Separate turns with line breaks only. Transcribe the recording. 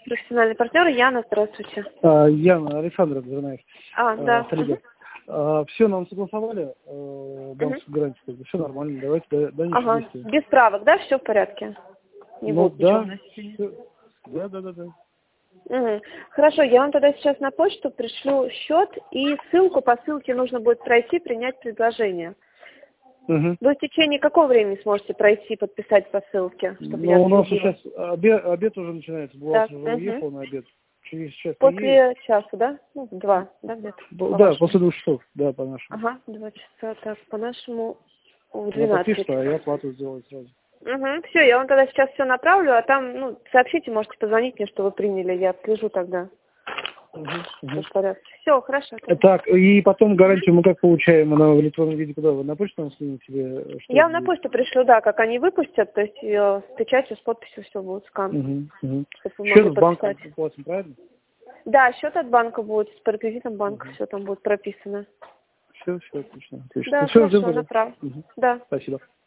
Профессиональный партнер Яна, здравствуйте.
Яна, Александр Двернаев.
Да.
Все, нам согласовали, банковскую гарантию, все нормально, давайте дальше действуем.
Без правок, да, все в порядке? Не будет ничего вносить.
Да.
Хорошо, я вам тогда сейчас на почту пришлю счет и ссылку. По ссылке нужно будет пройти, принять предложение. Вы в течение какого времени сможете пройти, подписать по ссылке?
Ну, у нас сейчас обед уже начинается, бухгалтер уже уехал на обед. Через час.
После часа, да? Ну, 2, да, где-то?
Да, после 2 часов, да, по-нашему.
2 часа, так, по-нашему в 12.
Я подпишу, а я оплату сделаю сразу.
Все, я вам тогда сейчас все направлю, а там, сообщите, можете позвонить мне, что вы приняли, я отслежу тогда. В порядке. Все, хорошо.
Так, и потом гарантию мы как получаем? Она в электронном виде куда? Вы на почту нам скинете тебе?
Я вам на почту пришлю, да, как они выпустят, то есть с печатью, с подписью все будет, скан.
Счет в банке платим, правильно?
Да, счет от банка будет, с реквизитом банка, все там будет прописано.
Все, отлично.
Да, хорошо, направо. Да.
Спасибо.